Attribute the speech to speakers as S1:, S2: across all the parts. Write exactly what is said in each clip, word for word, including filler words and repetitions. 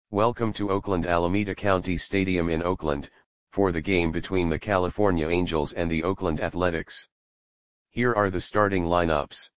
S1: Welcome to Oakland Alameda County Stadium in Oakland, for the game between the California Angels and the Oakland Athletics. Here are the starting lineups.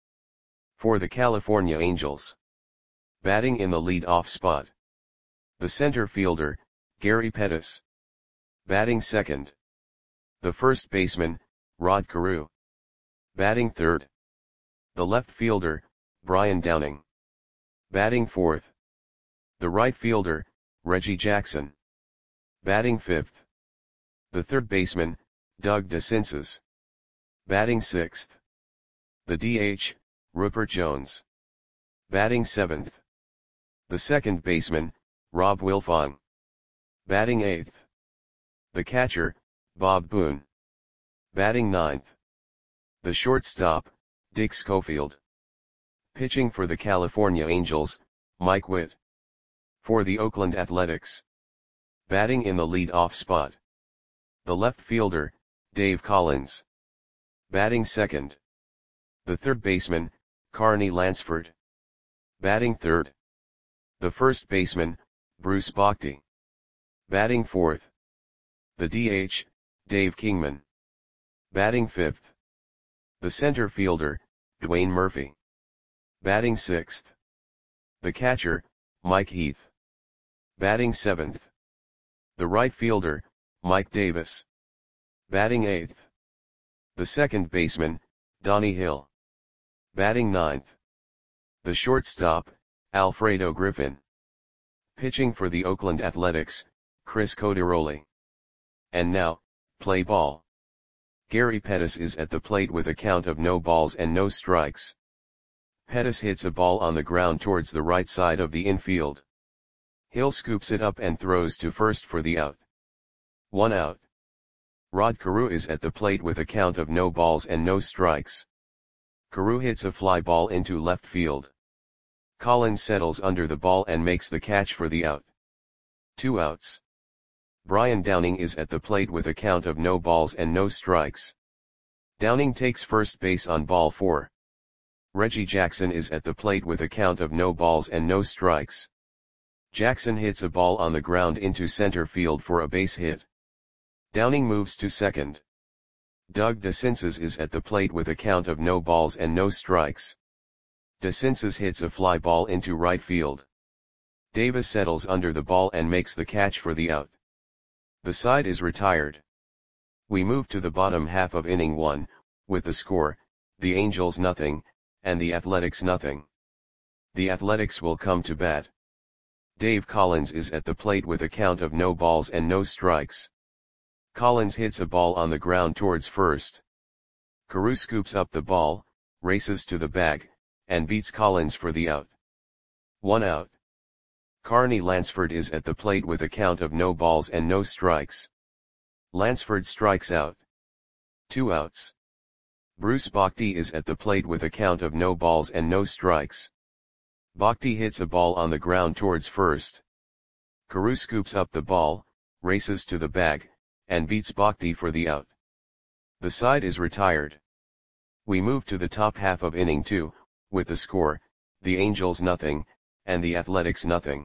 S1: For the California Angels. Batting in the lead-off spot. The center fielder, Gary Pettis. Batting second. The first baseman, Rod Carew. Batting third. The left fielder, Brian Downing. Batting fourth. The right fielder, Reggie Jackson. Batting fifth. The third baseman, Doug DeCinces. Batting sixth. The D H, Rupert Jones. Batting seventh. The second baseman, Rob Wilfong. Batting eighth. The catcher, Bob Boone. Batting ninth. The shortstop, Dick Schofield. Pitching for the California Angels, Mike Witt. For the Oakland Athletics. Batting in the lead-off spot. The left fielder, Dave Collins. Batting second. The third baseman, Carney Lansford. Batting third. The first baseman, Bruce Bochy. Batting fourth. The D H, Dave Kingman. Batting fifth. The center fielder, Dwayne Murphy. Batting sixth. The catcher, Mike Heath. Batting seventh. The right fielder, Mike Davis. Batting eighth. The second baseman, Donnie Hill. Batting ninth. The shortstop, Alfredo Griffin. Pitching for the Oakland Athletics, Chris Coderoli. And now, play ball. Gary Pettis is at the plate with a count of no balls and no strikes. Pettis hits a ball on the ground towards the right side of the infield. Hill scoops it up and throws to first for the out. One out. Rod Carew is at the plate with a count of no balls and no strikes. Carew hits a fly ball into left field. Collins settles under the ball and makes the catch for the out. Two outs. Brian Downing is at the plate with a count of no balls and no strikes. Downing takes first base on ball four. Reggie Jackson is at the plate with a count of no balls and no strikes. Jackson hits a ball on the ground into center field for a base hit. Downing moves to second. Doug DeCinces is at the plate with a count of no balls and no strikes. DeCinces hits a fly ball into right field. Davis settles under the ball and makes the catch for the out. The side is retired. We move to the bottom half of inning one, with the score, the Angels nothing, and the Athletics nothing. The Athletics will come to bat. Dave Collins is at the plate with a count of no balls and no strikes. Collins hits a ball on the ground towards first. Carew scoops up the ball, races to the bag, and beats Collins for the out. One out. Carney Lansford is at the plate with a count of no balls and no strikes. Lansford strikes out. Two outs. Bruce Bochy is at the plate with a count of no balls and no strikes. Bochy hits a ball on the ground towards first. Carew scoops up the ball, races to the bag, and beats Bochy for the out. The side is retired. We move to the top half of inning two, with the score, the Angels nothing, and the Athletics nothing.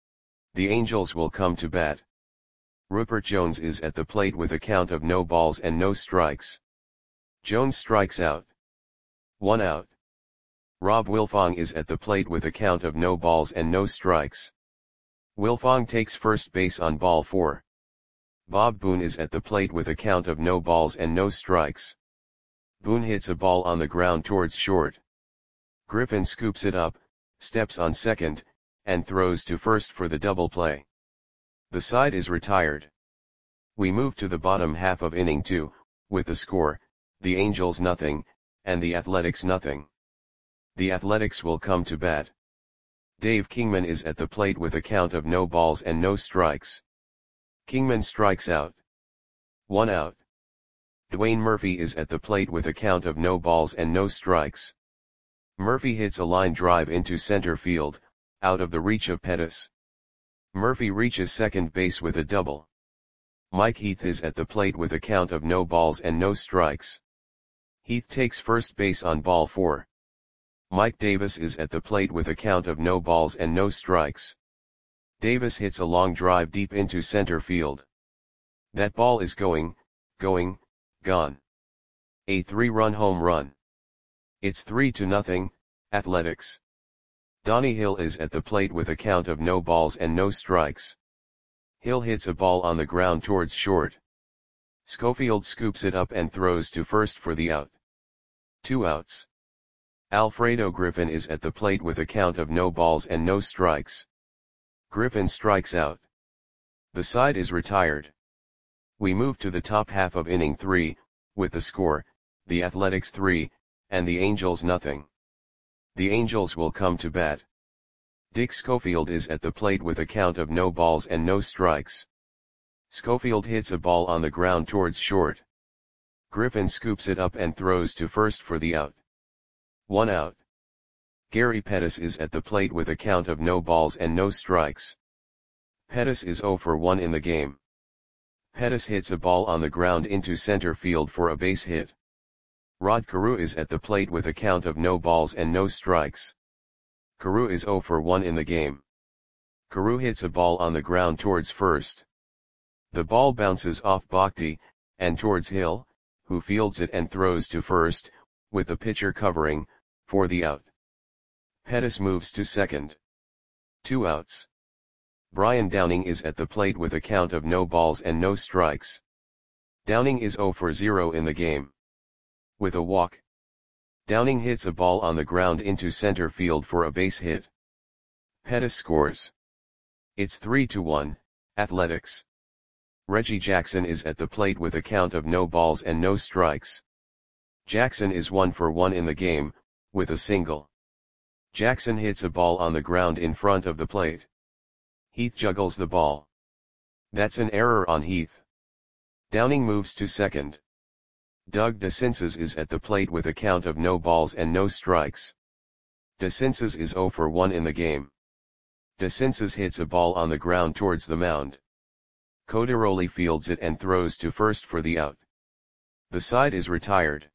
S1: The Angels will come to bat. Rupert Jones is at the plate with a count of no balls and no strikes. Jones strikes out. One out. Rob Wilfong is at the plate with a count of no balls and no strikes. Wilfong takes first base on ball four. Bob Boone is at the plate with a count of no balls and no strikes. Boone hits a ball on the ground towards short. Griffin scoops it up, steps on second, and throws to first for the double play. The side is retired. We move to the bottom half of inning two, with the score, the Angels nothing, and the Athletics nothing. The Athletics will come to bat. Dave Kingman is at the plate with a count of no balls and no strikes. Kingman strikes out. One out. Dwayne Murphy is at the plate with a count of no balls and no strikes. Murphy hits a line drive into center field, out of the reach of Pettis. Murphy reaches second base with a double. Mike Heath is at the plate with a count of no balls and no strikes. Heath takes first base on ball four. Mike Davis is at the plate with a count of no balls and no strikes. Davis hits a long drive deep into center field. That ball is going, going, gone. A three-run home run. It's three to nothing, Athletics. Donnie Hill is at the plate with a count of no balls and no strikes. Hill hits a ball on the ground towards short. Schofield scoops it up and throws to first for the out. Two outs. Alfredo Griffin is at the plate with a count of no balls and no strikes. Griffin strikes out. The side is retired. We move to the top half of inning three, with the score, the Athletics three, and the Angels nothing. The Angels will come to bat. Dick Schofield is at the plate with a count of no balls and no strikes. Schofield hits a ball on the ground towards short. Griffin scoops it up and throws to first for the out. One out. Gary Pettis is at the plate with a count of no balls and no strikes. Pettis is oh for one in the game. Pettis hits a ball on the ground into center field for a base hit. Rod Carew is at the plate with a count of no balls and no strikes. Carew is oh for one in the game. Carew hits a ball on the ground towards first. The ball bounces off Bhakti, and towards Hill, who fields it and throws to first, with the pitcher covering, for the out. Pettis moves to second. Two outs. Brian Downing is at the plate with a count of no balls and no strikes. Downing is oh for zero in the game. With a walk. Downing hits a ball on the ground into center field for a base hit. Pettis scores. It's three to one, Athletics. Reggie Jackson is at the plate with a count of no balls and no strikes. Jackson is one for one in the game, with a single. Jackson hits a ball on the ground in front of the plate. Heath juggles the ball. That's an error on Heath. Downing moves to second. Doug DeCinces is at the plate with a count of no balls and no strikes. DeCinces is oh for one in the game. DeCinces hits a ball on the ground towards the mound. Coderoli fields it and throws to first for the out. The side is retired.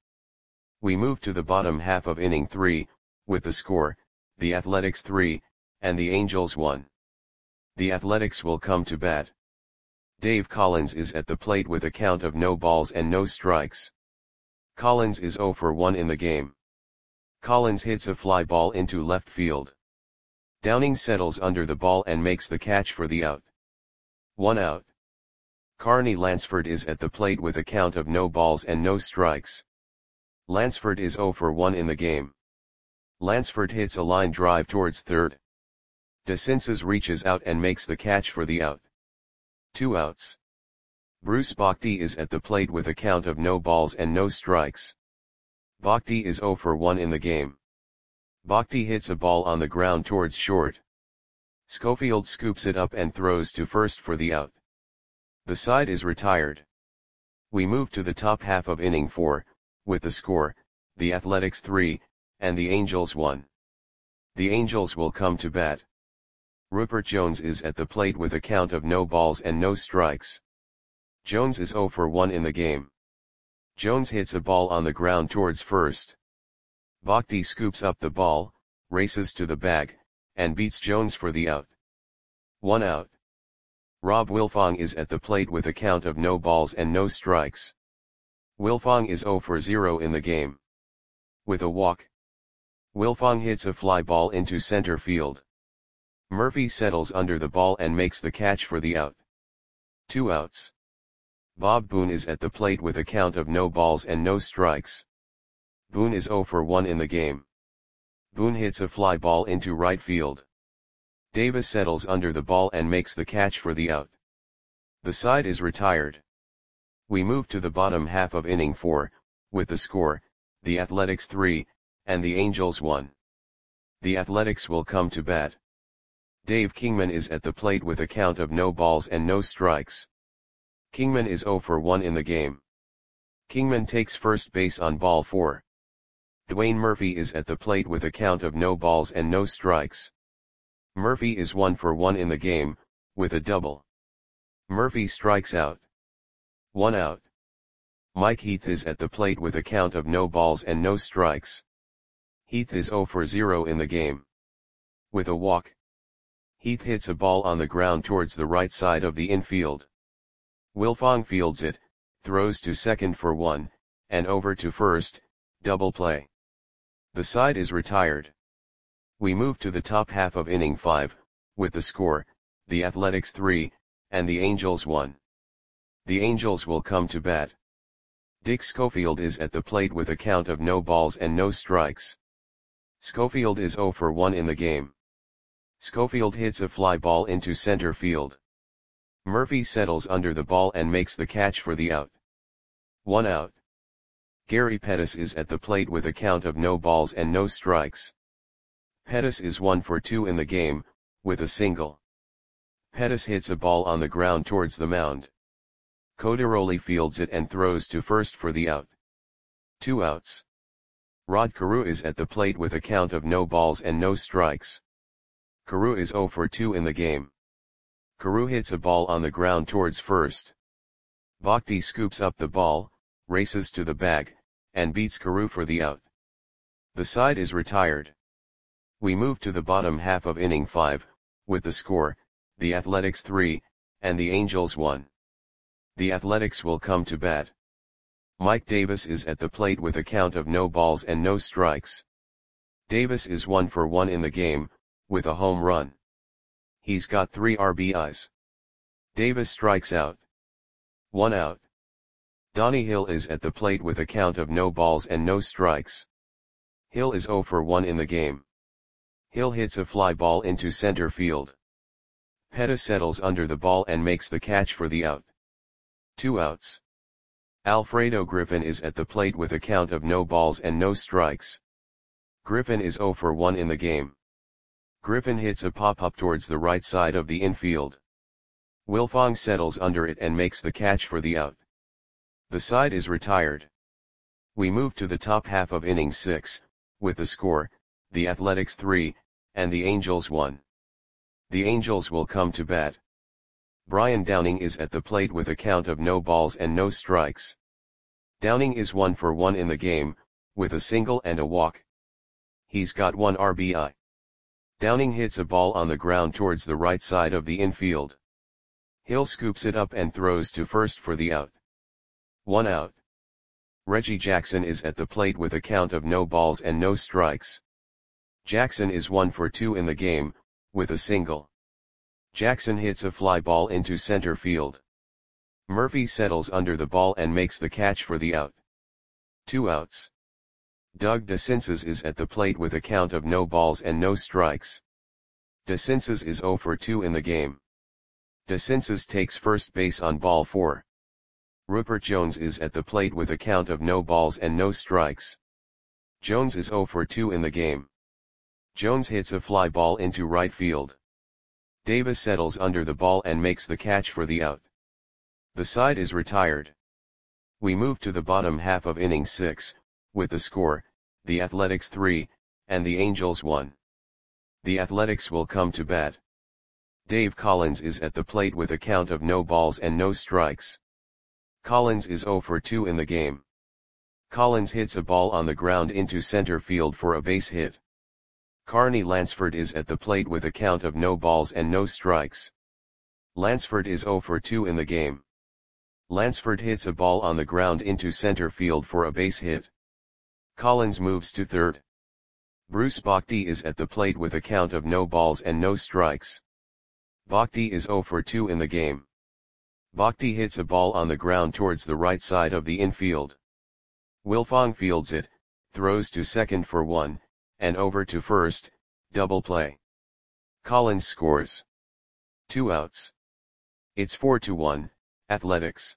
S1: We move to the bottom half of inning three, with the score, the Athletics three, and the Angels one. The Athletics will come to bat. Dave Collins is at the plate with a count of no balls and no strikes. Collins is oh for one in the game. Collins hits a fly ball into left field. Downing settles under the ball and makes the catch for the out. One out. Carney Lansford is at the plate with a count of no balls and no strikes. Lansford is oh for one in the game. Lansford hits a line drive towards third. DeCinces reaches out and makes the catch for the out. Two outs. Bruce Bhakti is at the plate with a count of no balls and no strikes. Bhakti is oh for one in the game. Bhakti hits a ball on the ground towards short. Schofield scoops it up and throws to first for the out. The side is retired. We move to the top half of inning four, with the score, the Athletics three, and the Angels one. The Angels will come to bat. Rupert Jones is at the plate with a count of no balls and no strikes. Jones is oh for one in the game. Jones hits a ball on the ground towards first. Bhakti scoops up the ball, races to the bag, and beats Jones for the out. One out. Rob Wilfong is at the plate with a count of no balls and no strikes. Wilfong is oh for zero in the game. With a walk. Wilfong hits a fly ball into center field. Murphy settles under the ball and makes the catch for the out. Two outs. Bob Boone is at the plate with a count of no balls and no strikes. Boone is oh for one in the game. Boone hits a fly ball into right field. Davis settles under the ball and makes the catch for the out. The side is retired. We move to the bottom half of inning four, with the score, the Athletics three, and the Angels one. The Athletics will come to bat. Dave Kingman is at the plate with a count of no balls and no strikes. Kingman is oh for one in the game. Kingman takes first base on ball four. Dwayne Murphy is at the plate with a count of no balls and no strikes. Murphy is one for one in the game, with a double. Murphy strikes out. One out. Mike Heath is at the plate with a count of no balls and no strikes. Heath is oh for zero in the game. With a walk. Heath hits a ball on the ground towards the right side of the infield. Wilfong fields it, throws to second for one, and over to first, double play. The side is retired. We move to the top half of inning five, with the score, the Athletics three, and the Angels one. The Angels will come to bat. Dick Schofield is at the plate with a count of no balls and no strikes. Schofield is zero for one in the game. Schofield hits a fly ball into center field. Murphy settles under the ball and makes the catch for the out. One out. Gary Pettis is at the plate with a count of no balls and no strikes. Pettis is one for two in the game, with a single. Pettis hits a ball on the ground towards the mound. Codaroli fields it and throws to first for the out. Two outs. Rod Carew is at the plate with a count of no balls and no strikes. Carew is zero for two in the game. Carew hits a ball on the ground towards first. Bhakti scoops up the ball, races to the bag, and beats Carew for the out. The side is retired. We move to the bottom half of inning five, with the score, the Athletics three, and the Angels one. The Athletics will come to bat. Mike Davis is at the plate with a count of no balls and no strikes. Davis is one for one in the game, with a home run. He's got three R B Is. Davis strikes out. One out. Donnie Hill is at the plate with a count of no balls and no strikes. Hill is zero for one in the game. Hill hits a fly ball into center field. Pettis settles under the ball and makes the catch for the out. Two outs. Alfredo Griffin is at the plate with a count of no balls and no strikes. Griffin is zero for one in the game. Griffin hits a pop-up towards the right side of the infield. Wilfong settles under it and makes the catch for the out. The side is retired. We move to the top half of inning six, with the score, the Athletics three, and the Angels one. The Angels will come to bat. Brian Downing is at the plate with a count of no balls and no strikes. Downing is one for one in the game, with a single and a walk. He's got one R B I. Downing hits a ball on the ground towards the right side of the infield. Hill scoops it up and throws to first for the out. One out. Reggie Jackson is at the plate with a count of no balls and no strikes. Jackson is one for two in the game, with a single. Jackson hits a fly ball into center field. Murphy settles under the ball and makes the catch for the out. Two outs. Doug DeCinces is at the plate with a count of no balls and no strikes. DeCinces is zero for two in the game. DeCinces takes first base on ball four. Rupert Jones is at the plate with a count of no balls and no strikes. Jones is zero for two in the game. Jones hits a fly ball into right field. Davis settles under the ball and makes the catch for the out. The side is retired. We move to the bottom half of inning six, with the score, the Athletics three, and the Angels one. The Athletics will come to bat. Dave Collins is at the plate with a count of no balls and no strikes. Collins is zero for two in the game. Collins hits a ball on the ground into center field for a base hit. Carney Lansford is at the plate with a count of no balls and no strikes. Lansford is zero for two in the game. Lansford hits a ball on the ground into center field for a base hit. Collins moves to third. Bruce Bhakti is at the plate with a count of no balls and no strikes. Bhakti is zero for two in the game. Bhakti hits a ball on the ground towards the right side of the infield. Wilfong fields it, throws to second for one, and over to first, double play. Collins scores. Two outs. It's four to one, Athletics.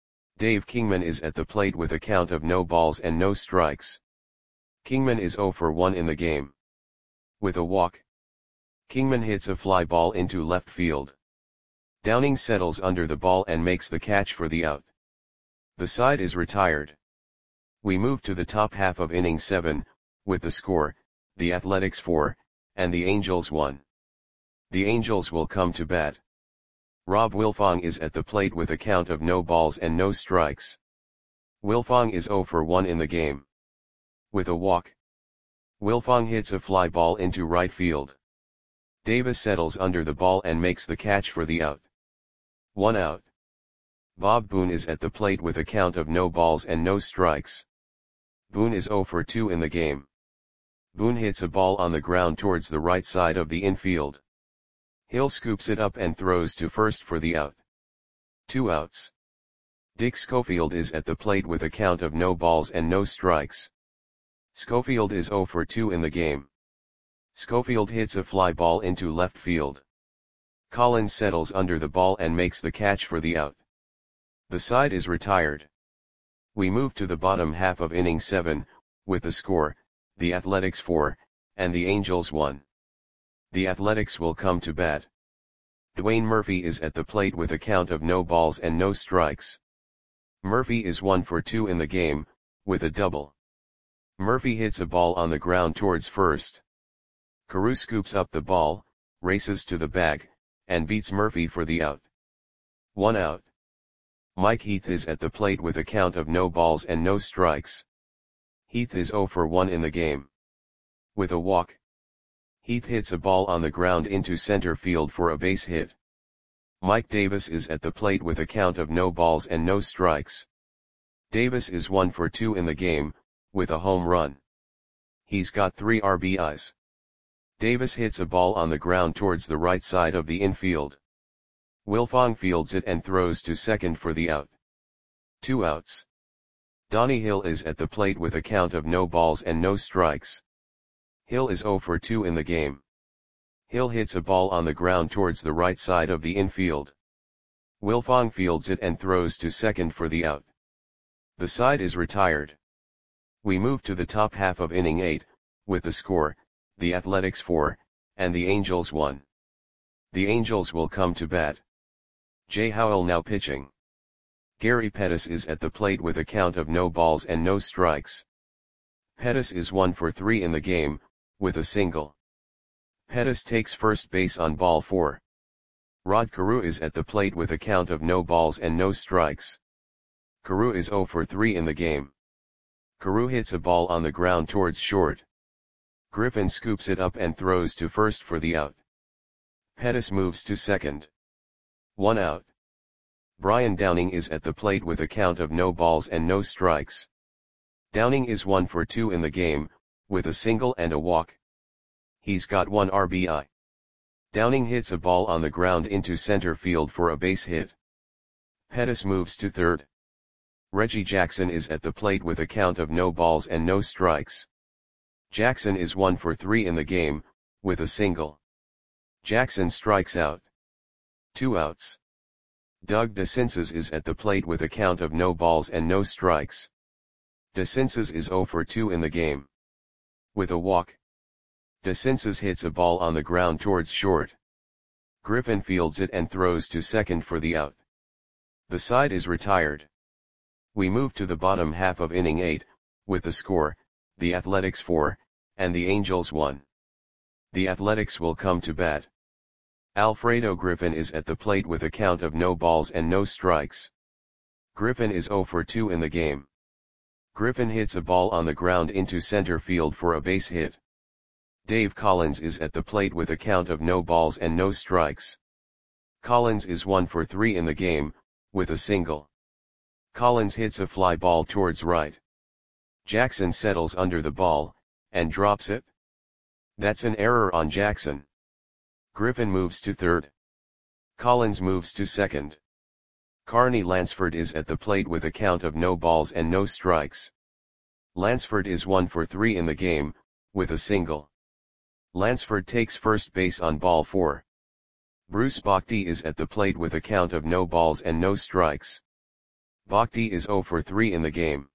S1: Dave Kingman is at the plate with a count of no balls and no strikes. Kingman is zero for one in the game. With a walk. Kingman hits a fly ball into left field. Downing settles under the ball and makes the catch for the out. The side is retired. We move to the top half of inning seven, with the score, the Athletics four, and the Angels one. The Angels will come to bat. Rob Wilfong is at the plate with a count of no balls and no strikes. Wilfong is zero for one in the game. With a walk. Wilfong hits a fly ball into right field. Davis settles under the ball and makes the catch for the out. One out. Bob Boone is at the plate with a count of no balls and no strikes. Boone is zero for two in the game. Boone hits a ball on the ground towards the right side of the infield. Hill scoops it up and throws to first for the out. Two outs. Dick Schofield is at the plate with a count of no balls and no strikes. Schofield is zero for two in the game. Schofield hits a fly ball into left field. Collins settles under the ball and makes the catch for the out. The side is retired. We move to the bottom half of inning seven, with the score, the Athletics four, and the Angels one. The Athletics will come to bat. Dwayne Murphy is at the plate with a count of no balls and no strikes. Murphy is one for two in the game, with a double. Murphy hits a ball on the ground towards first. Carew scoops up the ball, races to the bag, and beats Murphy for the out. One out. Mike Heath is at the plate with a count of no balls and no strikes. Heath is zero for one in the game. With a walk. Heath hits a ball on the ground into center field for a base hit. Mike Davis is at the plate with a count of no balls and no strikes. Davis is one for two in the game, with a home run. He's got three R B Is. Davis hits a ball on the ground towards the right side of the infield. Wilfong fields it and throws to second for the out. Two outs. Donnie Hill is at the plate with a count of no balls and no strikes. Hill is zero for two in the game. Hill hits a ball on the ground towards the right side of the infield. Wilfong fields it and throws to second for the out. The side is retired. We move to the top half of inning eight, with the score, the Athletics four, and the Angels one. The Angels will come to bat. Jay Howell now pitching. Gary Pettis is at the plate with a count of no balls and no strikes. Pettis is one for three in the game, with a single. Pettis takes first base on ball four. Rod Carew is at the plate with a count of no balls and no strikes. Carew is zero for three in the game. Carew hits a ball on the ground towards short. Griffin scoops it up and throws to first for the out. Pettis moves to second. One out. Brian Downing is at the plate with a count of no balls and no strikes. Downing is one for two in the game, with a single and a walk. He's got one R B I. Downing hits a ball on the ground into center field for a base hit. Pettis moves to third. Reggie Jackson is at the plate with a count of no balls and no strikes. Jackson is one for three in the game, with a single. Jackson strikes out. Two outs. Doug DeCinces is at the plate with a count of no balls and no strikes. DeCinces is zero for two in the game. With a walk. DeCinces hits a ball on the ground towards short. Griffin fields it and throws to second for the out. The side is retired. We move to the bottom half of inning eight, with the score, the Athletics four, and the Angels one. The Athletics will come to bat. Alfredo Griffin is at the plate with a count of no balls and no strikes. Griffin is zero for two in the game. Griffin hits a ball on the ground into center field for a base hit. Dave Collins is at the plate with a count of no balls and no strikes. Collins is one for three in the game, with a single. Collins hits a fly ball towards right. Jackson settles under the ball, and drops it. That's an error on Jackson. Griffin moves to third. Collins moves to second. Carney Lansford is at the plate with a count of no balls and no strikes. Lansford is one for three in the game, with a single. Lansford takes first base on ball four. Bruce Bhakti is at the plate with a count of no balls and no strikes. Bhakti is zero for three in the game.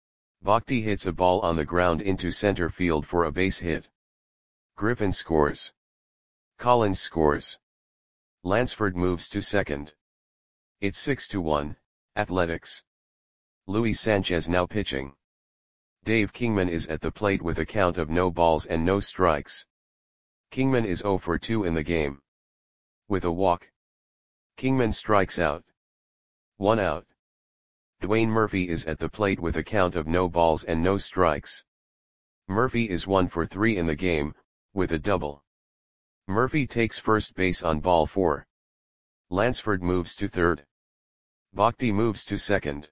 S1: Bhakti hits a ball on the ground into center field for a base hit. Griffin scores. Collins scores. Lansford moves to second. It's six to one, Athletics. Luis Sanchez now pitching. Dave Kingman is at the plate with a count of no balls and no strikes. Kingman is zero for two in the game. With a walk. Kingman strikes out. One out. Dwayne Murphy is at the plate with a count of no balls and no strikes. Murphy is one for three in the game, with a double. Murphy takes first base on ball four. Lansford moves to third. Bhakti moves to second.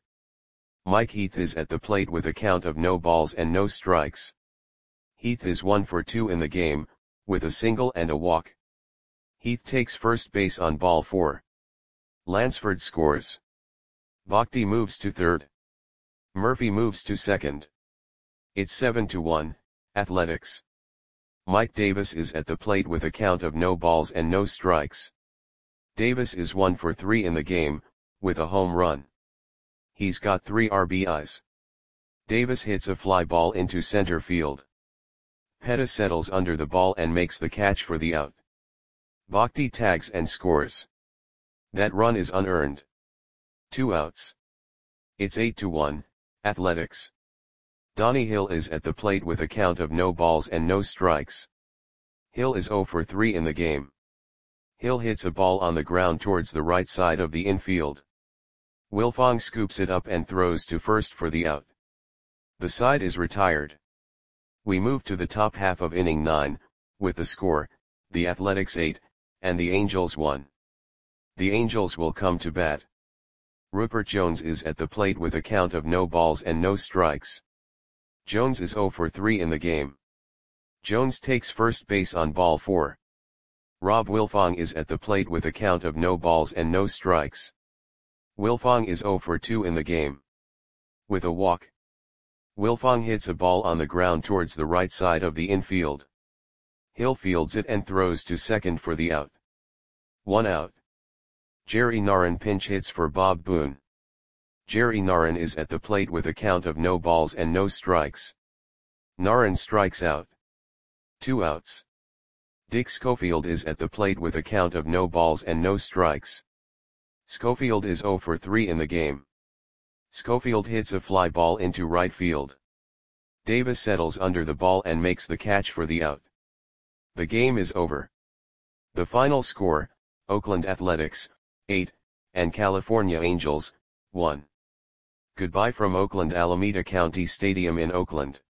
S1: Mike Heath is at the plate with a count of no balls and no strikes. Heath is one for two in the game, with a single and a walk. Heath takes first base on ball four. Lansford scores. Bhakti moves to third. Murphy moves to second. It's seven to one, Athletics. Mike Davis is at the plate with a count of no balls and no strikes. Davis is one for three in the game, with a home run. He's got three R B Is. Davis hits a fly ball into center field. Pettis settles under the ball and makes the catch for the out. Bhakti tags and scores. That run is unearned. Two outs. It's eight to one, Athletics. Donnie Hill is at the plate with a count of no balls and no strikes. Hill is zero for three in the game. Hill hits a ball on the ground towards the right side of the infield. Wilfong scoops it up and throws to first for the out. The side is retired. We move to the top half of inning nine, with the score, the Athletics eight, and the Angels one. The Angels will come to bat. Rupert Jones is at the plate with a count of no balls and no strikes. Jones is zero for three in the game. Jones takes first base on ball four. Rob Wilfong is at the plate with a count of no balls and no strikes. Wilfong is zero for two in the game. With a walk. Wilfong hits a ball on the ground towards the right side of the infield. Hill fields it and throws to second for the out. One out. Jerry Narron pinch hits for Bob Boone. Jerry Narron is at the plate with a count of no balls and no strikes. Narron strikes out. Two outs. Dick Schofield is at the plate with a count of no balls and no strikes. Schofield is zero for three in the game. Schofield hits a fly ball into right field. Davis settles under the ball and makes the catch for the out. The game is over. The final score, Oakland Athletics, eight, and California Angels, one. Goodbye from Oakland Alameda County Stadium in Oakland.